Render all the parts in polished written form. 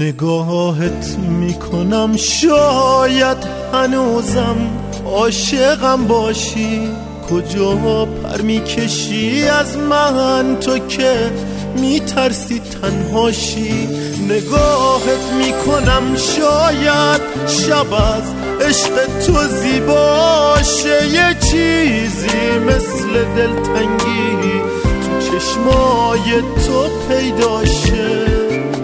نگاهت میکنم شاید هنوزم عاشقم باشی، کجا پر میکشی از من تو که میترسی تنهاشی. نگاهت میکنم شاید شب از عشق تو زیباشه، یه چیزی مثل دلتنگی تو چشمای تو پیداشه.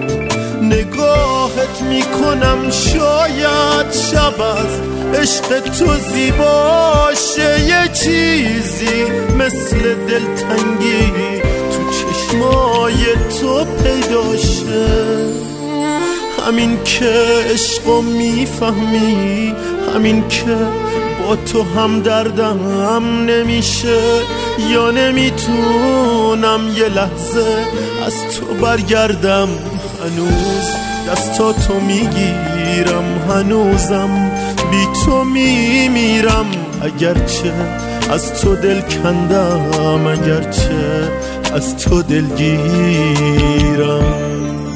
نگاهت میکنم شاید شب از عشق تو زیباشه، یه چیزی مثل دلتنگی تو چشمای تو پیداشه. همین که عشقو میفهمی، همین که با تو هم دردم نمیشه، یا نمیتونم یه لحظه از تو برگردم. هنوز دستاتو میگیرم، هنوزم بی تو میمیرم. اگرچه از تو دل کندم، اگرچه از تو دلگیرم.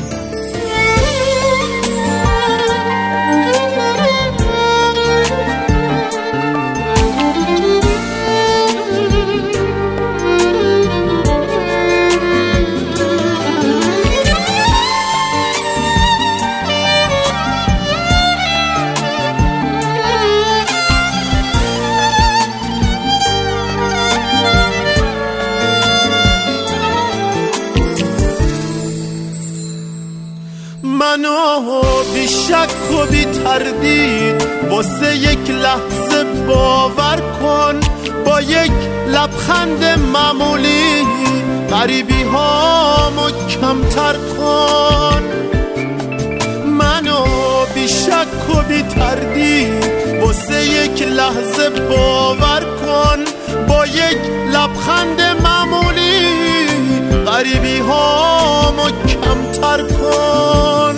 منو بی شک و بی تردید واسه یک لحظه باور کن، با یک لبخند معمولی غریبی هامو کمتر کن. منو بی شک و بی تردید واسه یک لحظه باور کن، با یک لبخند معمولی غریبی هامو کمتر کن.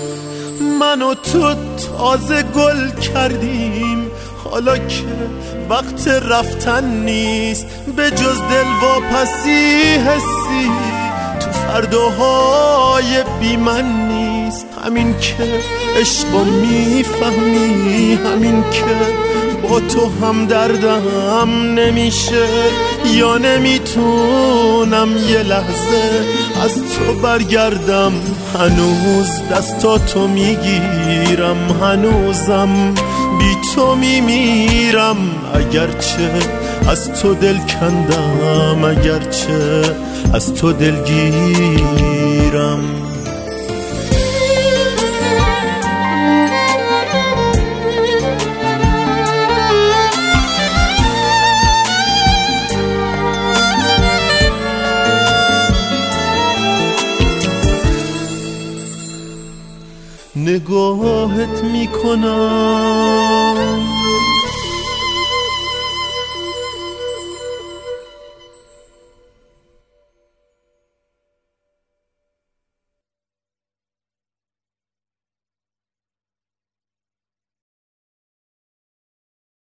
من و تو تازه گل کردیم، حالا که وقت رفتن نیست، به جز دل واپسی حسی تو فرداهای بی من نیست. همین که عشقو میفهمی، همین که با تو هم دردم نمیشه، یا نمیتونم یه لحظه از تو برگردم. هنوز دستاتو میگیرم، هنوزم بی تو میمیرم. اگرچه از تو دل کندم، اگرچه از تو دلگیرم. نگاهت میکنم